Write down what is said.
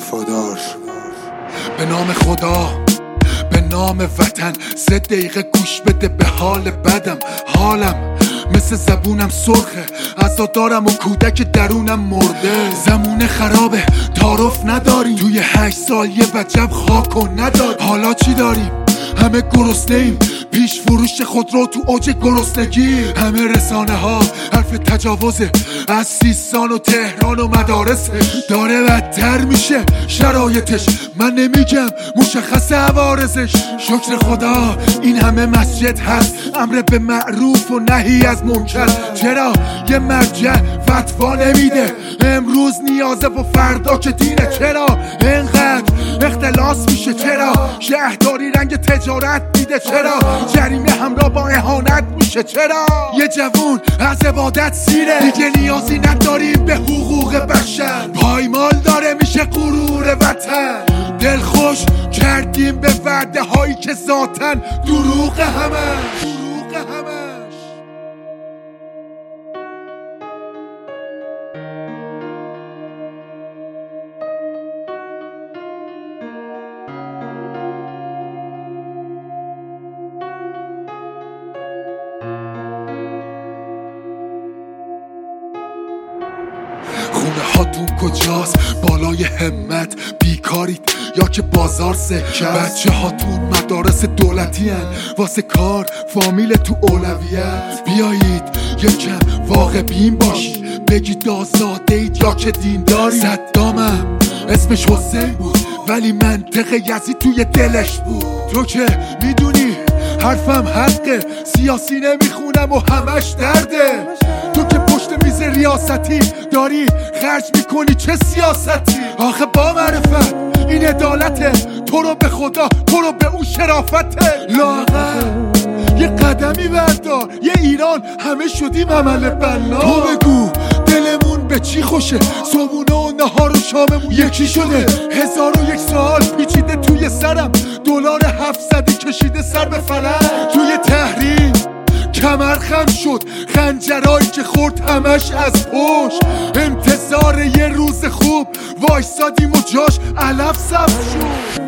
وفادار. به نام خدا، به نام وطن، 3 دقیقه گوش بده به حال بدم. حالم مثل زبونم سرخه، عزادارم و کودک درونم مرده. زمونه خرابه، تعارف نداریم، توی 8 سال یه وجب خاک و نداد. حالا چی داریم؟ همه گرسنه ایم، پیش فروش خودرو تو اوج گرسنگی. همه رسانه ها حرف تجاوزه، از سیستان و تهران و مدارسه. داره بدتر میشه شرایطش، من نمیگم مشخصه عوارضش. شکر خدا این همه مسجد هست، امر به معروف و نهی از منکر. چرا یه مرجع فتوا نمیده؟ امروز نیازه و فردا که دینه. چرا اینقدر اختلاس میشه؟ چرا شهرداری رنگ تجارت میده؟ چرا جریمه همراه با اهانت میشه؟ چرا یه جوون از عبادت سیره؟ دیگه نیازی نداریم به حقوق بشر، پایمال داره میشه غرور وطن. دل خوش کردیم به وعده هایی که ذاتن دروغ همش. خونه هاتون کجاست؟ بالای همت بیکارید یا که بازار سکه؟ بچه هاتون مدارس دولتی هن، واسه کار فامیل تو اولویت. بیایید یکم واقع بین باشید، بگید آزاده اید یا که دین دارید. صدامم اسمش حسین بود ولی منطق یزید توی دلش بود. تو که میدونی حرفم حقه، سیاسی نمیخونم و همش درده. تو که پشت میز ریاستی داری خرج میکنی، چه سیاستی؟ آخه با معرفت این عدالته، تو رو به خدا، تو رو به اون شرافته. لاغر یه قدمی بردار، یه ایران همه شدیم عمل بنا. تو بگو دلمون به چی خوشه؟ صبحونه و نهار و شاممون یکی شده. 1001 سال پیچیده توی سرم، دلار 700 کشیده سر به فلک. توی تحریم کمر خم شد، خنجرایی که خورد همش از پشت. انتظار یه روز خوب وایسادیم و جاش علف سبز شد.